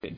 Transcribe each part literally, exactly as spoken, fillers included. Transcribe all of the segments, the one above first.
I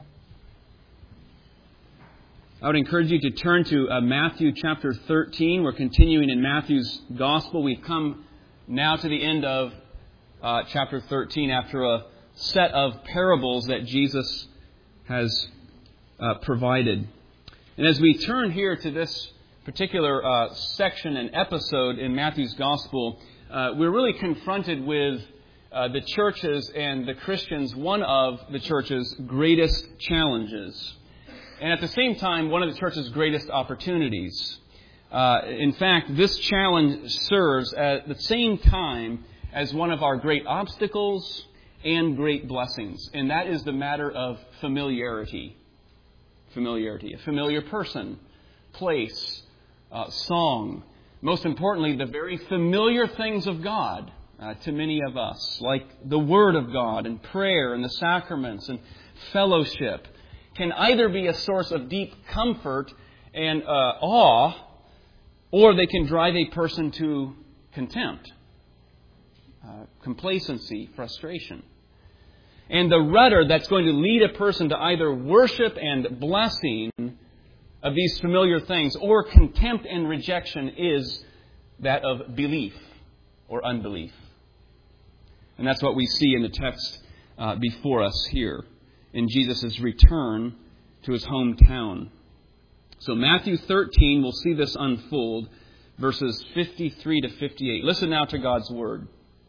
would encourage you to turn to uh, Matthew chapter thirteen. We're continuing in Matthew's Gospel. We've come now to the end of uh, chapter thirteen after a set of parables that Jesus has uh, provided. And as we turn here to this particular uh, section and episode in Matthew's Gospel, uh, we're really confronted with uh, the church's and the Christians' one of the church's greatest challenges. And at the same time, one of the church's greatest opportunities. Uh, in fact, this challenge serves at the same time as one of our great obstacles and great blessings. And that is the matter of familiarity. Familiarity. A familiar person, place, uh, song. Most importantly, the very familiar things of God uh, to many of us, like the Word of God and prayer and the sacraments and fellowship, can either be a source of deep comfort and uh, awe, or they can drive a person to contempt, uh, complacency, frustration. And the rudder that's going to lead a person to either worship and blessing of these familiar things or contempt and rejection is that of belief or unbelief. And that's what we see in the text uh, before us here, in Jesus' return to his hometown. So Matthew thirteen, we'll see this unfold, verses fifty-three to fifty-eight. Listen now to God's Word.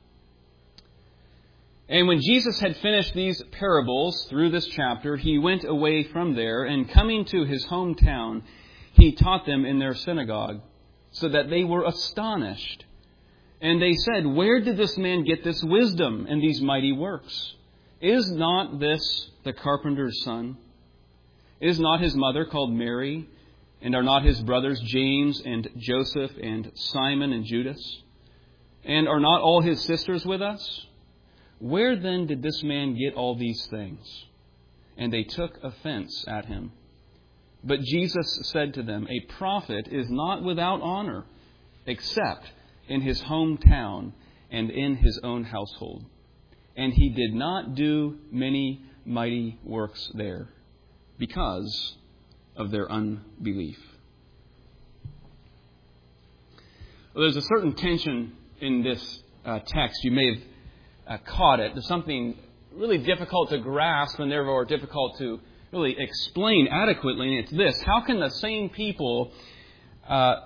And when Jesus had finished these parables through this chapter, he went away from there, and coming to his hometown, he taught them in their synagogue, so that they were astonished. And they said, "Where did this man get this wisdom and these mighty works? Is not this the carpenter's son? Is not his mother called Mary? And are not his brothers James and Joseph and Simon and Judas? And are not all his sisters with us? Where then did this man get all these things?" And they took offense at him. But Jesus said to them, "A prophet is not without honor, except in his hometown and in his own household. And he did not do many mighty works there because of their unbelief." Well, there's a certain tension in this uh, text. You may have uh, caught it. There's something really difficult to grasp and therefore difficult to really explain adequately. And it's this: how can the same people uh,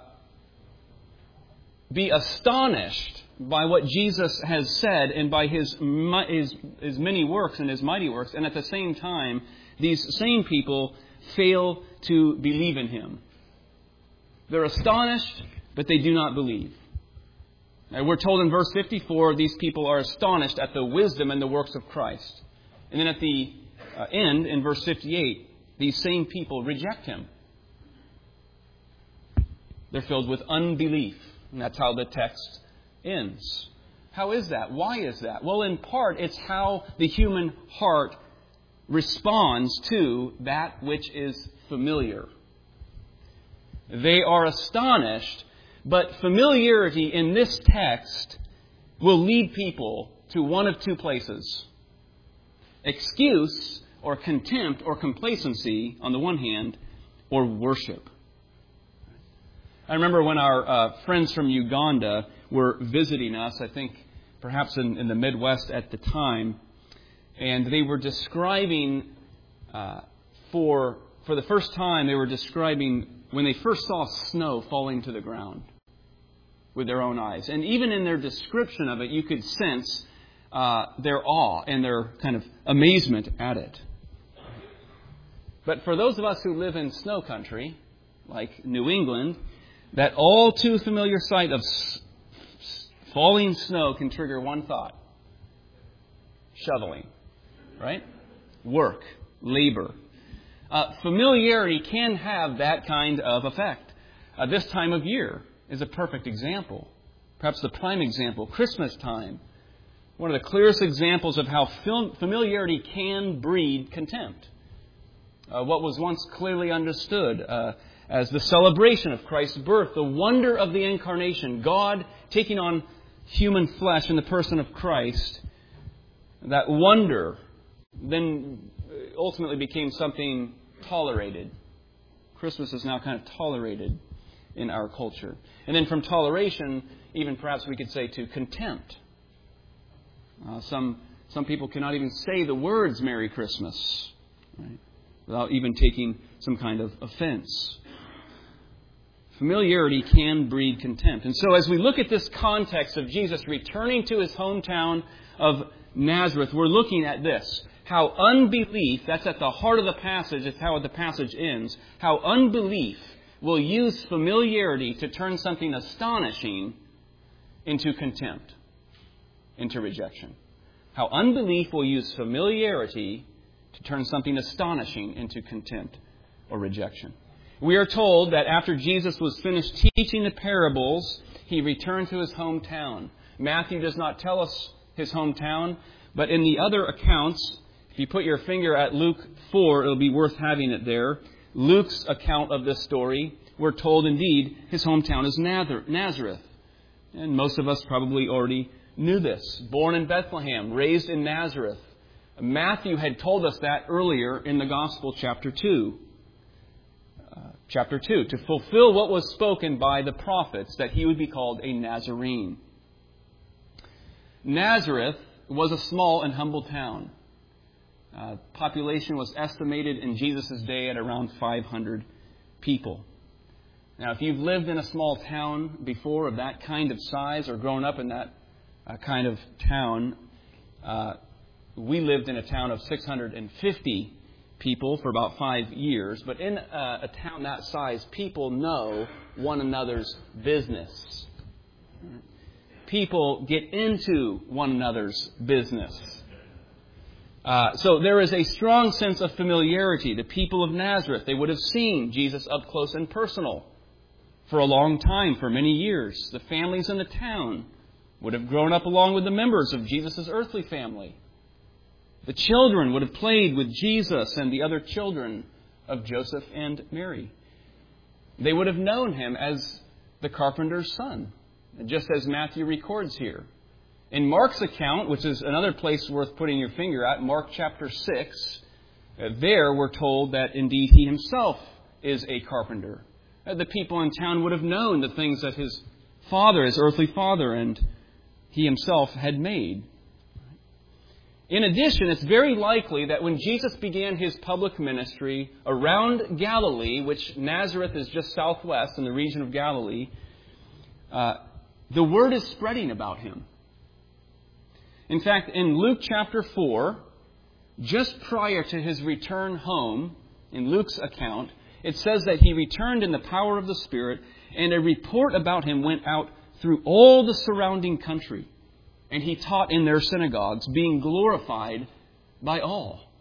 be astonished by what Jesus has said and by his, his his many works and his mighty works, and at the same time, these same people fail to believe in him? They're astonished, but they do not believe. Now, we're told in verse fifty-four, these people are astonished at the wisdom and the works of Christ. And then at the uh, end, in verse fifty-eight, these same people reject him. They're filled with unbelief. And that's how the text ends. How is that? Why is that? Well, in part, it's how the human heart responds to that which is familiar. They are astonished, but familiarity in this text will lead people to one of two places: excuse or contempt or complacency on the one hand, or worship. I remember when our uh, friends from Uganda were visiting us, I think perhaps in, in the Midwest at the time, and they were describing, uh, for for the first time, they were describing when they first saw snow falling to the ground with their own eyes. And even in their description of it, you could sense uh, their awe and their kind of amazement at it. But for those of us who live in snow country, like New England, that all too familiar sight of s- falling snow can trigger one thought: shoveling, right? Work, labor. Uh, familiarity can have that kind of effect. Uh, this time of year is a perfect example, perhaps the prime example. Christmas time, one of the clearest examples of how fam- familiarity can breed contempt. Uh, what was once clearly understood uh, as the celebration of Christ's birth, the wonder of the incarnation, God taking on human flesh in the person of Christ, that wonder then ultimately became something tolerated. Christmas is now kind of tolerated in our culture. And then from toleration, even perhaps we could say to contempt. Uh, some some people cannot even say the words Merry Christmas, right, without even taking some kind of offense. Familiarity can breed contempt. And so as we look at this context of Jesus returning to his hometown of Nazareth, we're looking at this. How unbelief, that's at the heart of the passage, it's how the passage ends, how unbelief will use familiarity to turn something astonishing into contempt, into rejection. How unbelief will use familiarity to turn something astonishing into contempt or rejection. We are told that after Jesus was finished teaching the parables, he returned to his hometown. Matthew does not tell us his hometown, but in the other accounts, if you put your finger at Luke four, it'll be worth having it there. Luke's account of this story, we're told indeed his hometown is Nazareth. And most of us probably already knew this. Born in Bethlehem, raised in Nazareth. Matthew had told us that earlier in the Gospel, chapter two. Uh, chapter two, to fulfill what was spoken by the prophets, that he would be called a Nazarene. Nazareth was a small and humble town. Uh, population was estimated in Jesus' day at around five hundred people. Now, if you've lived in a small town before of that kind of size or grown up in that uh, kind of town, uh, we lived in a town of six hundred fifty people for about five years. But in uh, a town that size, people know one another's business. People get into one another's business. Uh, so there is a strong sense of familiarity. The people of Nazareth, they would have seen Jesus up close and personal for a long time, for many years. The families in the town would have grown up along with the members of Jesus' earthly family. The children would have played with Jesus and the other children of Joseph and Mary. They would have known him as the carpenter's son, just as Matthew records here. In Mark's account, which is another place worth putting your finger at, Mark chapter six, uh, there we're told that indeed he himself is a carpenter. Uh, the people in town would have known the things that his father, his earthly father, and he himself had made. In addition, it's very likely that when Jesus began his public ministry around Galilee, which Nazareth is just southwest in the region of Galilee, uh, the word is spreading about him. In fact, in Luke chapter four, just prior to his return home, in Luke's account, it says that he returned in the power of the Spirit, and a report about him went out through all the surrounding country. And he taught in their synagogues, being glorified by all.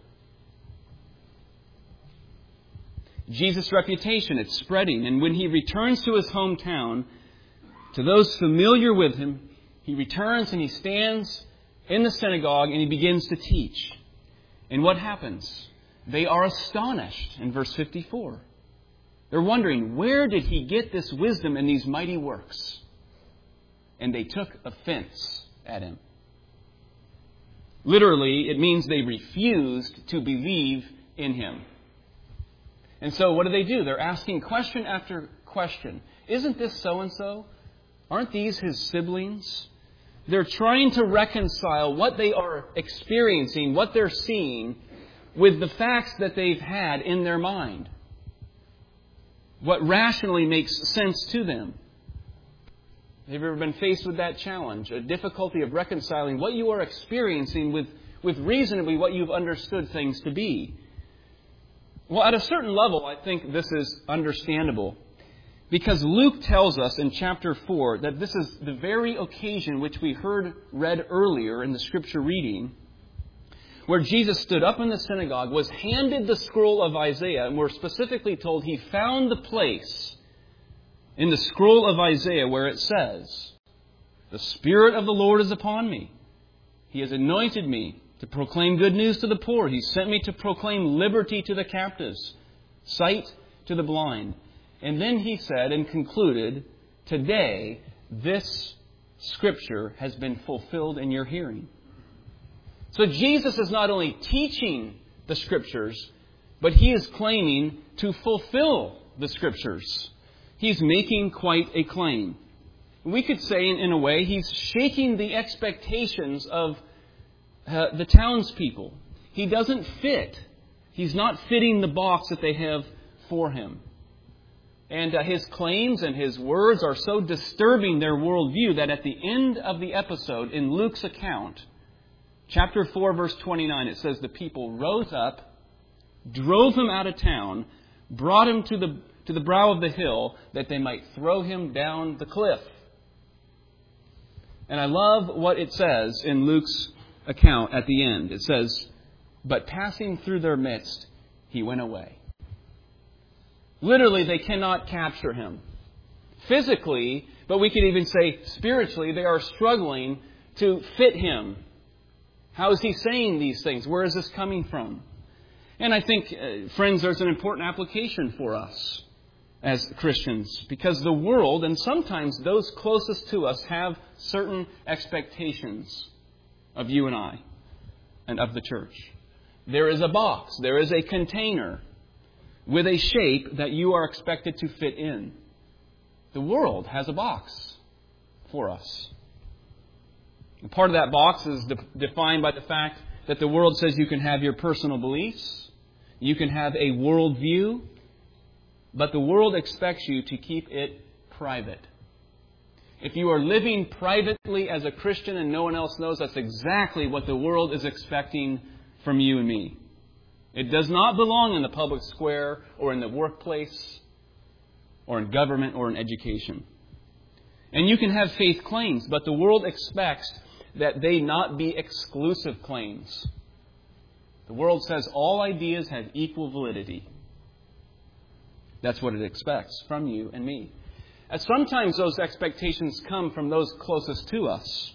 Jesus' reputation, it's spreading. And when he returns to his hometown, to those familiar with him, he returns and he stands in the synagogue and he begins to teach. And what happens? They are astonished in verse fifty-four. They're wondering, where did he get this wisdom and these mighty works? And they took offense at him. Literally, it means they refused to believe in him. And so what do they do? They're asking question after question. Isn't this so-and-so? Aren't these his siblings? They're trying to reconcile what they are experiencing, what they're seeing, with the facts that they've had in their mind. What rationally makes sense to them. Have you ever been faced with that challenge? A difficulty of reconciling what you are experiencing with, with reasonably what you've understood things to be. Well, at a certain level, I think this is understandable. Because Luke tells us in chapter four that this is the very occasion which we heard read earlier in the scripture reading, where Jesus stood up in the synagogue, was handed the scroll of Isaiah, and we're specifically told he found the place in the scroll of Isaiah where it says, "The Spirit of the Lord is upon me. He has anointed me to proclaim good news to the poor. He sent me to proclaim liberty to the captives, sight to the blind." And then he said and concluded, "Today this scripture has been fulfilled in your hearing." So Jesus is not only teaching the Scriptures, but he is claiming to fulfill the Scriptures. He's making quite a claim. We could say, in, in a way, he's shaking the expectations of uh, the townspeople. He doesn't fit. He's not fitting the box that they have for him. And uh, his claims and his words are so disturbing their worldview that at the end of the episode, in Luke's account, chapter four, verse twenty-nine, it says the people rose up, drove him out of town, brought him to the, to the brow of the hill that they might throw him down the cliff. And I love what it says in Luke's account at the end. It says, but passing through their midst, he went away. Literally, they cannot capture him. Physically, but we could even say spiritually, they are struggling to fit him. How is he saying these things? Where is this coming from? And I think, uh, friends, there's an important application for us as Christians, because the world, and sometimes those closest to us, have certain expectations of you and I and of the church. There is a box, there is a container with a shape that you are expected to fit in. The world has a box for us. And part of that box is de- defined by the fact that the world says you can have your personal beliefs, you can have a worldview, but the world expects you to keep it private. If you are living privately as a Christian and no one else knows, that's exactly what the world is expecting from you and me. It does not belong in the public square or in the workplace or in government or in education. And you can have faith claims, but the world expects that they not be exclusive claims. The world says all ideas have equal validity. That's what it expects from you and me. And sometimes those expectations come from those closest to us.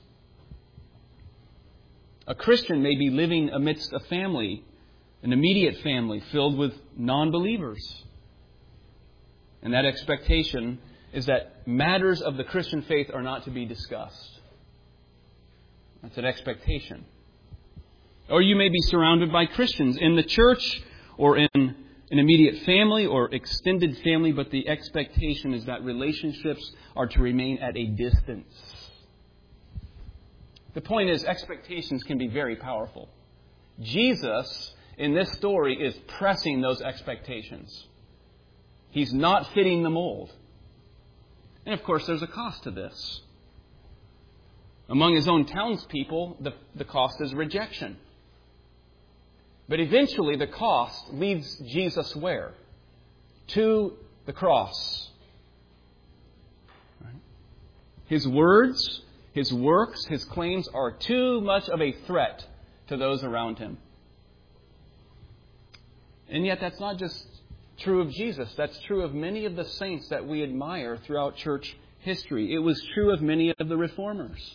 A Christian may be living amidst a family, an immediate family filled with non-believers. And that expectation is that matters of the Christian faith are not to be discussed. That's an expectation. Or you may be surrounded by Christians in the church or in an immediate family or extended family, but the expectation is that relationships are to remain at a distance. The point is, expectations can be very powerful. Jesus, in this story, is pressing those expectations. He's not fitting the mold. And of course, there's a cost to this. Among his own townspeople, the, the cost is rejection. But eventually, the cost leads Jesus where? To the cross. His words, his works, his claims are too much of a threat to those around him. And yet that's not just true of Jesus. That's true of many of the saints that we admire throughout church history. It was true of many of the reformers.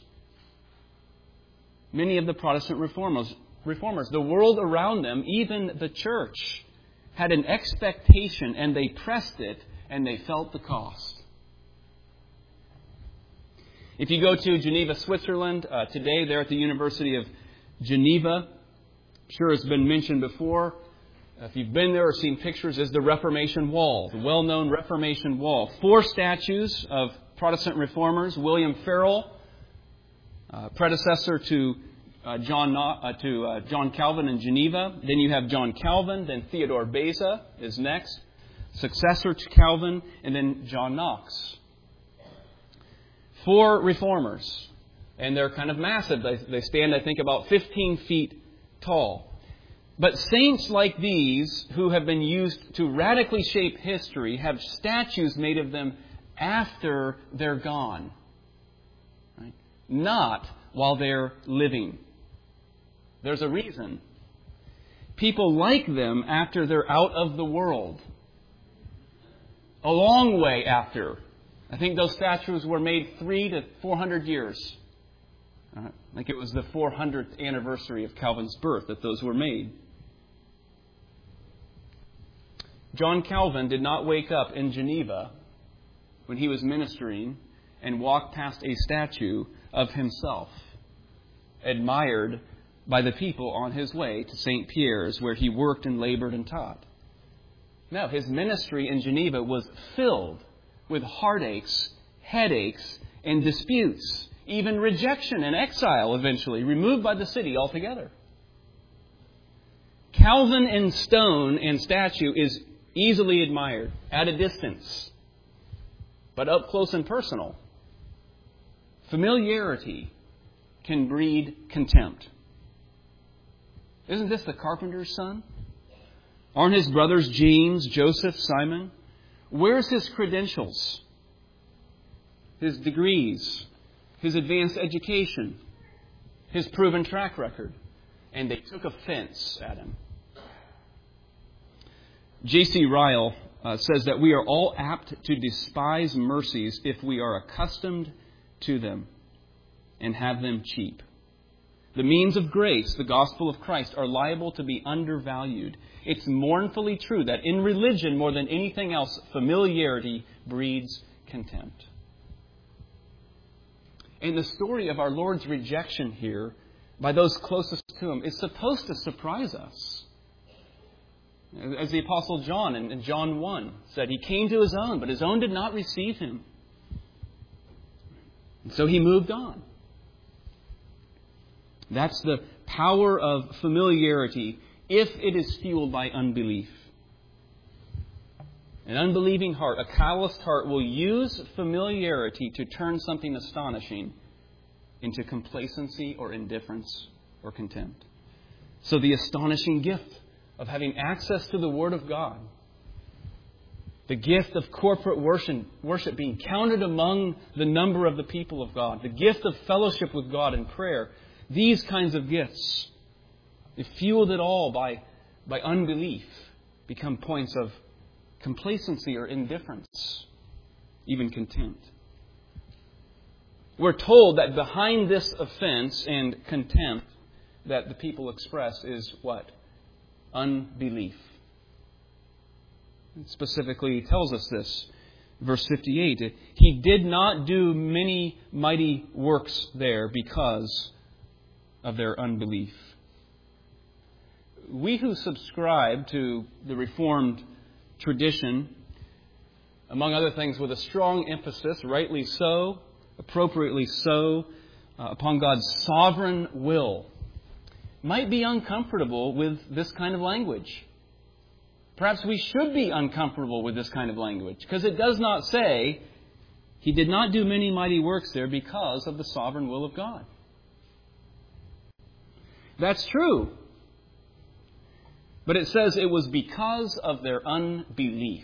Many of the Protestant reformers. reformers. The world around them, even the church, had an expectation and they pressed it and they felt the cost. If you go to Geneva, Switzerland, uh, today they're at the University of Geneva. I'm sure it's been mentioned before. If you've been there or seen pictures, is the Reformation Wall, the well-known Reformation Wall. Four statues of Protestant reformers. William Farel, uh, predecessor to uh, John uh, to uh, John Calvin in Geneva. Then you have John Calvin. Then Theodore Beza is next, successor to Calvin, and then John Knox. Four reformers, and they're kind of massive. They, they stand, I think, about fifteen feet tall. But saints like these, who have been used to radically shape history, have statues made of them after they're gone. Right? Not while they're living. There's a reason. People like them after they're out of the world. A long way after. I think those statues were made three to four hundred years. Uh, I think it was the four hundredth anniversary of Calvin's birth that those were made. John Calvin did not wake up in Geneva when he was ministering and walk past a statue of himself, admired by the people on his way to Saint Pierre's, where he worked and labored and taught. No, his ministry in Geneva was filled with heartaches, headaches, and disputes, even rejection and exile eventually, removed by the city altogether. Calvin in stone and statue is easily admired at a distance, but up close and personal. Familiarity can breed contempt. Isn't this the carpenter's son? Aren't his brothers James, Joseph, Simon? Where's his credentials? His degrees? His advanced education? His proven track record? And they took offense at him. J C Ryle uh, says that we are all apt to despise mercies if we are accustomed to them and have them cheap. The means of grace, the gospel of Christ, are liable to be undervalued. It's mournfully true that in religion, more than anything else, familiarity breeds contempt. And the story of our Lord's rejection here by those closest to Him is supposed to surprise us. As the Apostle John in John one said, He came to His own, but His own did not receive Him. And so He moved on. That's the power of familiarity if it is fueled by unbelief. An unbelieving heart, a calloused heart, will use familiarity to turn something astonishing into complacency or indifference or contempt. So the astonishing gift of having access to the Word of God, the gift of corporate worship, worship being counted among the number of the people of God, the gift of fellowship with God in prayer, these kinds of gifts, if fueled at all by, by unbelief, become points of complacency or indifference, even contempt. We're told that behind this offense and contempt that the people express is what? Unbelief. It specifically tells us this. Verse fifty-eight, He did not do many mighty works there because of their unbelief. We who subscribe to the Reformed tradition, among other things with a strong emphasis, rightly so, appropriately so, uh, upon God's sovereign will, might be uncomfortable with this kind of language. Perhaps we should be uncomfortable with this kind of language, because it does not say He did not do many mighty works there because of the sovereign will of God. That's true. But it says it was because of their unbelief.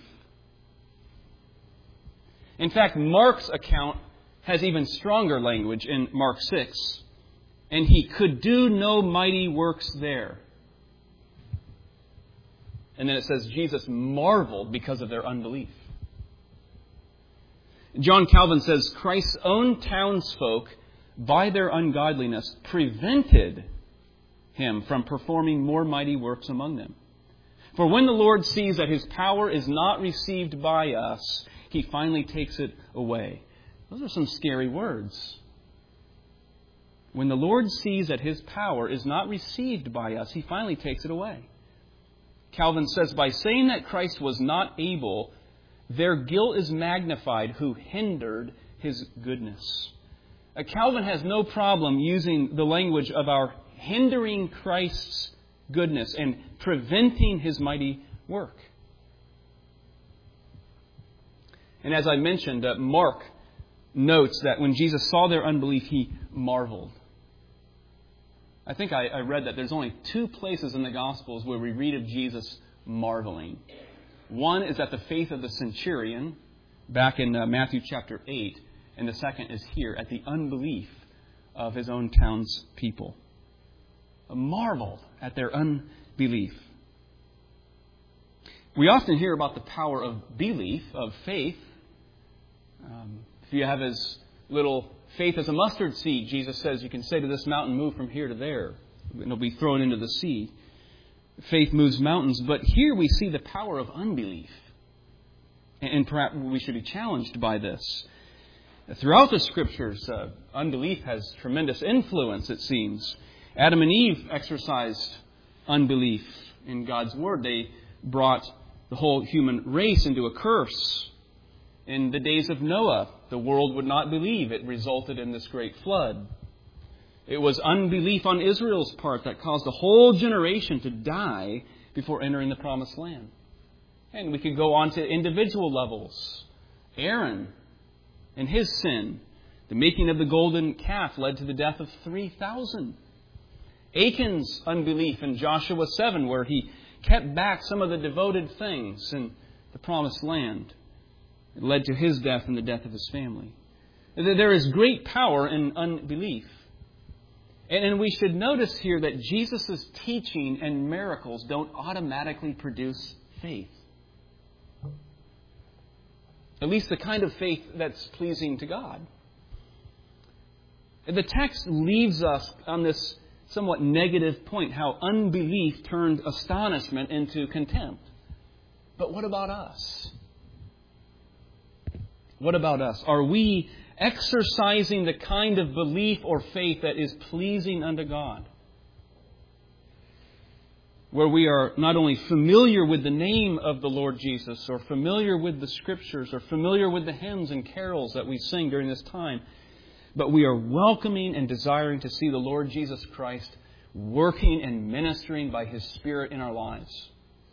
In fact, Mark's account has even stronger language in Mark six. And He could do no mighty works there. And then it says Jesus marveled because of their unbelief. John Calvin says Christ's own townsfolk, by their ungodliness, prevented Him from performing more mighty works among them. For when the Lord sees that His power is not received by us, He finally takes it away. Those are some scary words. When the Lord sees that His power is not received by us, He finally takes it away. Calvin says, by saying that Christ was not able, their guilt is magnified who hindered His goodness. Uh, Calvin has no problem using the language of our hindering Christ's goodness and preventing His mighty work. And as I mentioned, uh, Mark notes that when Jesus saw their unbelief, He marveled. I think I, I read that there's only two places in the Gospels where we read of Jesus marveling. One is at the faith of the centurion, back in uh, Matthew chapter eight, and the second is here at the unbelief of His own town's people. Marveled at their unbelief. We often hear about the power of belief, of faith. Um, if you have as little faith as a mustard seed, Jesus says you can say to this mountain, move from here to there. And it'll be thrown into the sea. Faith moves mountains. But here we see the power of unbelief. And perhaps we should be challenged by this. Throughout the Scriptures, uh, unbelief has tremendous influence, it seems. Adam and Eve exercised unbelief in God's Word. They brought the whole human race into a curse. In the days of Noah, the world would not believe. It resulted in this great flood. It was unbelief on Israel's part that caused a whole generation to die before entering the Promised Land. And we could go on to individual levels. Aaron and his sin, the making of the golden calf, led to the death of three thousand. Achan's unbelief in Joshua seven, where he kept back some of the devoted things in the Promised Land, it led to his death and the death of his family. There is great power in unbelief. And we should notice here that Jesus' teaching and miracles don't automatically produce faith. At least the kind of faith that's pleasing to God. The text leaves us on this somewhat negative point, how unbelief turned astonishment into contempt. But what about us? What about us? Are we exercising the kind of belief or faith that is pleasing unto God? Where we are not only familiar with the name of the Lord Jesus, or familiar with the Scriptures, or familiar with the hymns and carols that we sing during this time, but we are welcoming and desiring to see the Lord Jesus Christ working and ministering by His Spirit in our lives.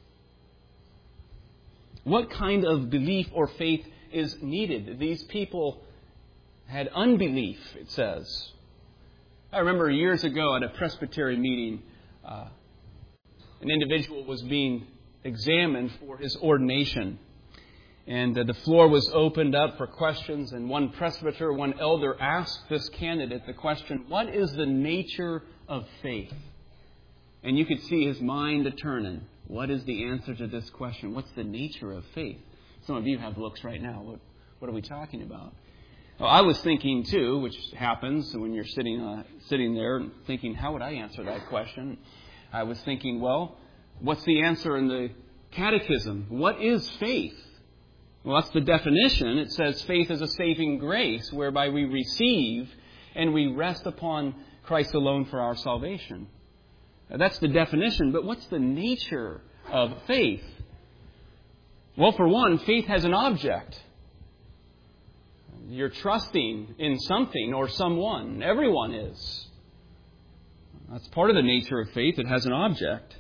What kind of belief or faith is needed? These people had unbelief, it says. I remember years ago at a Presbyterian meeting, uh, an individual was being examined for his ordination. And uh, the floor was opened up for questions, and one presbyter, one elder asked this candidate the question, what is the nature of faith? And you could see his mind a-turning. What is the answer to this question? What's the nature of faith? Some of you have looks right now. What, what are we talking about? Well, I was thinking too, which happens when you're sitting uh, sitting there and thinking, how would I answer that question? I was thinking, well, what's the answer in the catechism? What is faith? Well, that's the definition. It says faith is a saving grace whereby we receive and we rest upon Christ alone for our salvation. Now, that's the definition, but what's the nature of faith? Well, for one, faith has an object. You're trusting in something or someone. Everyone is. That's part of the nature of faith. It has an object.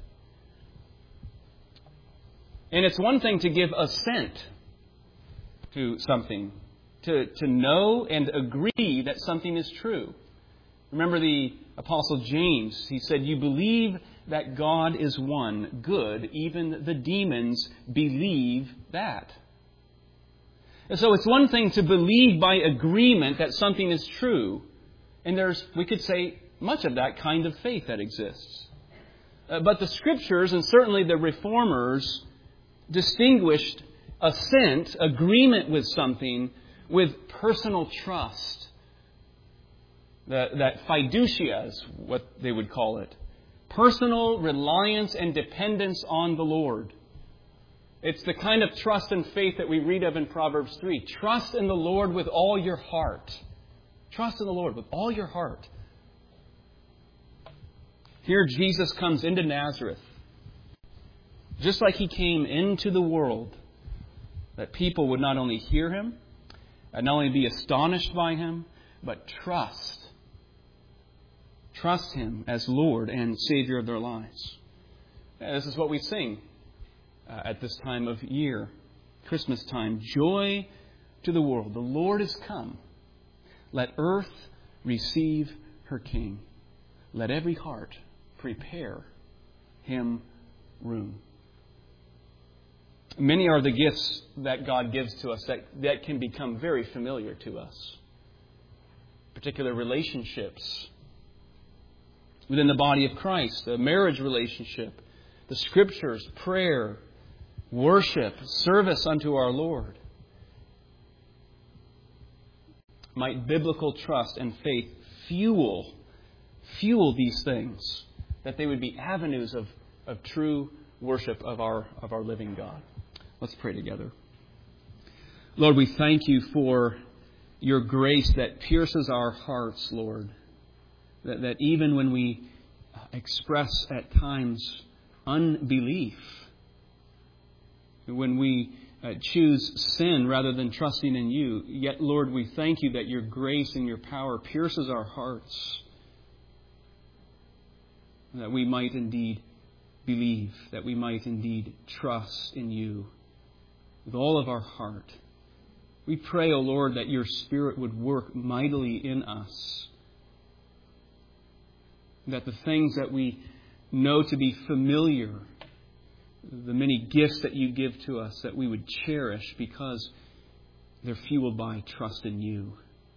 And it's one thing to give assent to something, to, to know and agree that something is true. Remember the Apostle James, he said, you believe that God is one. Good. Even the demons believe that. And so it's one thing to believe by agreement that something is true. And there's, we could say, much of that kind of faith that exists. Uh, but the Scriptures, and certainly the Reformers, distinguished assent, agreement with something, with personal trust. That, that fiducia is what they would call it. Personal reliance and dependence on the Lord. It's the kind of trust and faith that we read of in Proverbs three. Trust in the Lord with all your heart. Trust in the Lord with all your heart. Here Jesus comes into Nazareth. Just like He came into the world, that people would not only hear Him, and not only be astonished by Him, but trust. Trust Him as Lord and Savior of their lives. And this is what we sing uh, at this time of year, Christmas time. Joy to the world. The Lord is come. Let earth receive her King. Let every heart prepare Him room. Many are the gifts that God gives to us that, that can become very familiar to us. Particular relationships within the body of Christ, the marriage relationship, the Scriptures, prayer, worship, service unto our Lord. Might biblical trust and faith fuel, fuel these things, that they would be avenues of, of true worship of our, of our living God. Let's pray together. Lord, we thank You for Your grace that pierces our hearts, Lord. That, that even when we express at times unbelief. When we uh, choose sin rather than trusting in you, yet, Lord, we thank you that your grace and your power pierces our hearts, that we might indeed believe, that we might indeed trust in you with all of our heart. We pray, O Lord, that your Spirit would work mightily in us, that the things that we know to be familiar, the many gifts that you give to us, that we would cherish because they're fueled by trust in you.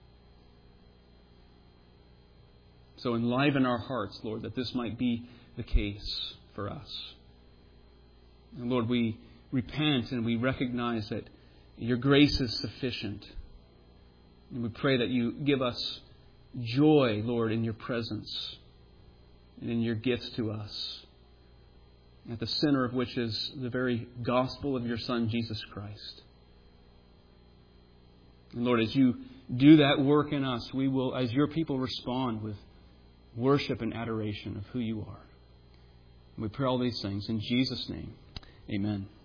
So enliven our hearts, Lord, that this might be the case for us. And Lord, we repent and we recognize that your grace is sufficient. And we pray that you give us joy, Lord, in your presence and in your gifts to us, at the center of which is the very gospel of your Son, Jesus Christ. And Lord, as you do that work in us, we will, as your people, respond with worship and adoration of who you are. And we pray all these things in Jesus' name. Amen.